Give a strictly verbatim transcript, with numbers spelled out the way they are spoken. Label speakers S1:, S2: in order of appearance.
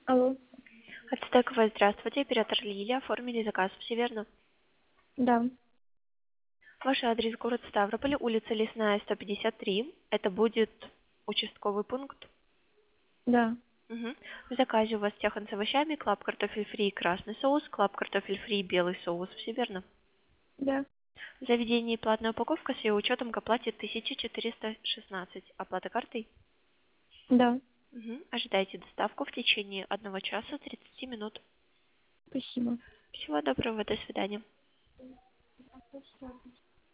S1: Алло.
S2: Ацтековая, здравствуйте, оператор Лилия, оформили заказ, все верно?
S1: Да.
S2: Ваш адрес город Ставрополь, улица Лесная, сто пятьдесят три. Это будет участковый пункт.
S1: Да.
S2: Мгм. В заказе у вас тяхан с овощами, клаб картофель фри, красный соус, клаб картофель фри, белый соус, все верно?
S1: Да.
S2: В заведении платная упаковка с ее учетом к оплате тысяча четыреста шестнадцать. Оплата картой?
S1: Да.
S2: Мгм. Ожидайте доставку в течение одного часа тридцати минут.
S1: Спасибо.
S2: Всего доброго, до свидания.